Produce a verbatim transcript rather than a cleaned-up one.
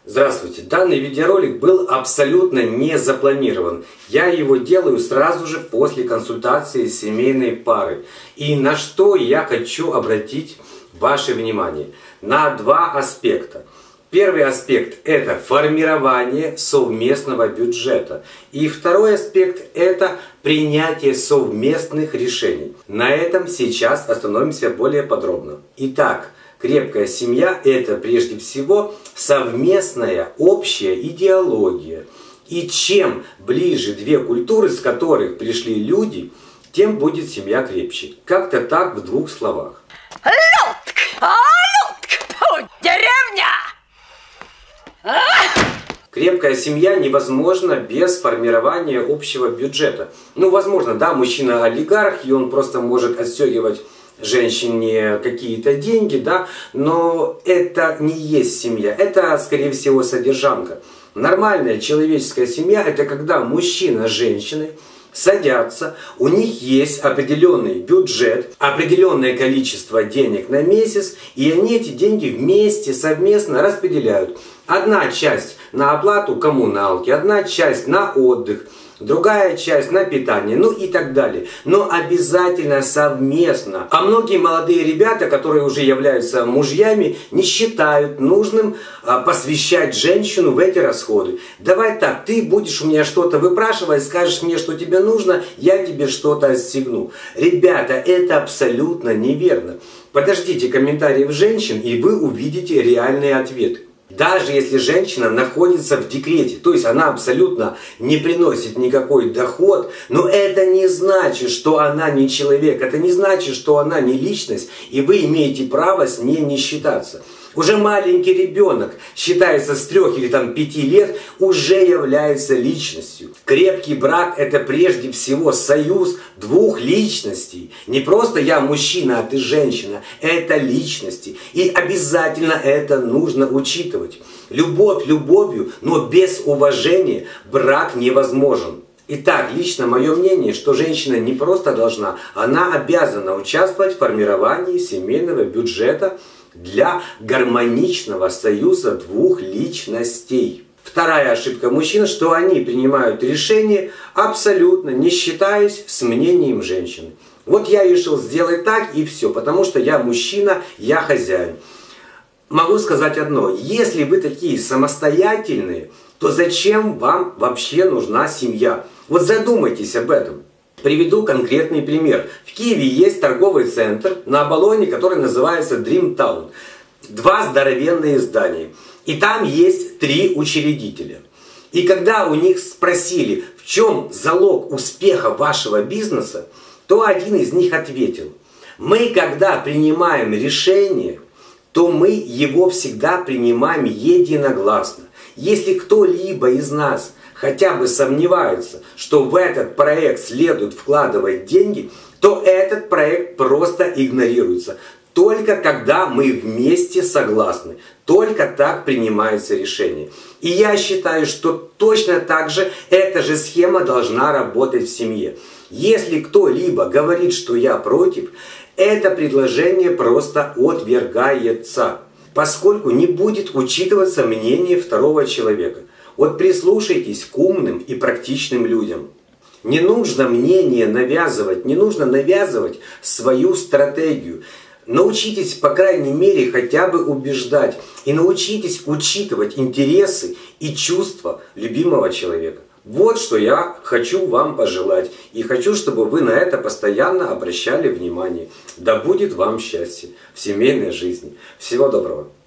Здравствуйте! Данный видеоролик был абсолютно не запланирован. Я его делаю сразу же после консультации с семейной парой. И на что я хочу обратить ваше внимание? На два аспекта. Первый аспект – это формирование совместного бюджета. И второй аспект – это принятие совместных решений. На этом сейчас остановимся более подробно. Итак, крепкая семья – это прежде всего совместная общая идеология. И чем ближе две культуры, с которых пришли люди, тем будет семья крепче. Как-то так в двух словах. Людка, Людка, деревня! Крепкая семья невозможна без формирования общего бюджета. Ну, возможно, да, мужчина олигарх, и он просто может отстегивать женщине какие-то деньги, да, но это не есть семья, это, скорее всего, содержанка. Нормальная человеческая семья – это когда мужчина с женщиной садятся, у них есть определенный бюджет, определенное количество денег на месяц, и они эти деньги вместе, совместно распределяют. Одна часть на оплату коммуналки, одна часть на отдых, другая часть на питание, ну и так далее. Но обязательно совместно. А многие молодые ребята, которые уже являются мужьями, не считают нужным а, посвящать женщину в эти расходы. Давай так, ты будешь у меня что-то выпрашивать, скажешь мне, что тебе нужно, я тебе что-то отстегну. Ребята, это абсолютно неверно. Подождите комментариев женщин, и вы увидите реальные ответы. Даже если женщина находится в декрете, то есть она абсолютно не приносит никакой доход, но это не значит, что она не человек, это не значит, что она не личность, и вы имеете право с ней не считаться. Уже маленький ребенок, считается с трех или там пяти лет, уже является личностью. Крепкий брак – это прежде всего союз двух личностей. Не просто я мужчина, а ты женщина. Это личности. И обязательно это нужно учитывать. Любовь любовью, но без уважения брак невозможен. Итак, лично мое мнение, что женщина не просто должна, она обязана участвовать в формировании семейного бюджета для гармоничного союза двух личностей. Вторая ошибка мужчин, что они принимают решения, абсолютно не считаясь с мнением женщины. Вот я решил сделать так и все, потому что я мужчина, я хозяин. Могу сказать одно, если вы такие самостоятельные, то зачем вам вообще нужна семья? Вот задумайтесь об этом. Приведу конкретный пример. В Киеве есть торговый центр на Оболоне, который называется Dream Town. Два здоровенные здания. И там есть три учредителя. И когда у них спросили, в чем залог успеха вашего бизнеса, то один из них ответил: мы, когда принимаем решение, то мы его всегда принимаем единогласно. Если кто-либо из нас хотя бы сомневаются, что в этот проект следует вкладывать деньги, то этот проект просто игнорируется. Только когда мы вместе согласны, только так принимается решение. И я считаю, что точно так же эта же схема должна работать в семье. Если кто-либо говорит, что я против, это предложение просто отвергается, поскольку не будет учитываться мнение второго человека. Вот прислушайтесь к умным и практичным людям. Не нужно мнение навязывать, не нужно навязывать свою стратегию. Научитесь, по крайней мере, хотя бы убеждать. И научитесь учитывать интересы и чувства любимого человека. Вот что я хочу вам пожелать. И хочу, чтобы вы на это постоянно обращали внимание. Да будет вам счастье в семейной жизни. Всего доброго.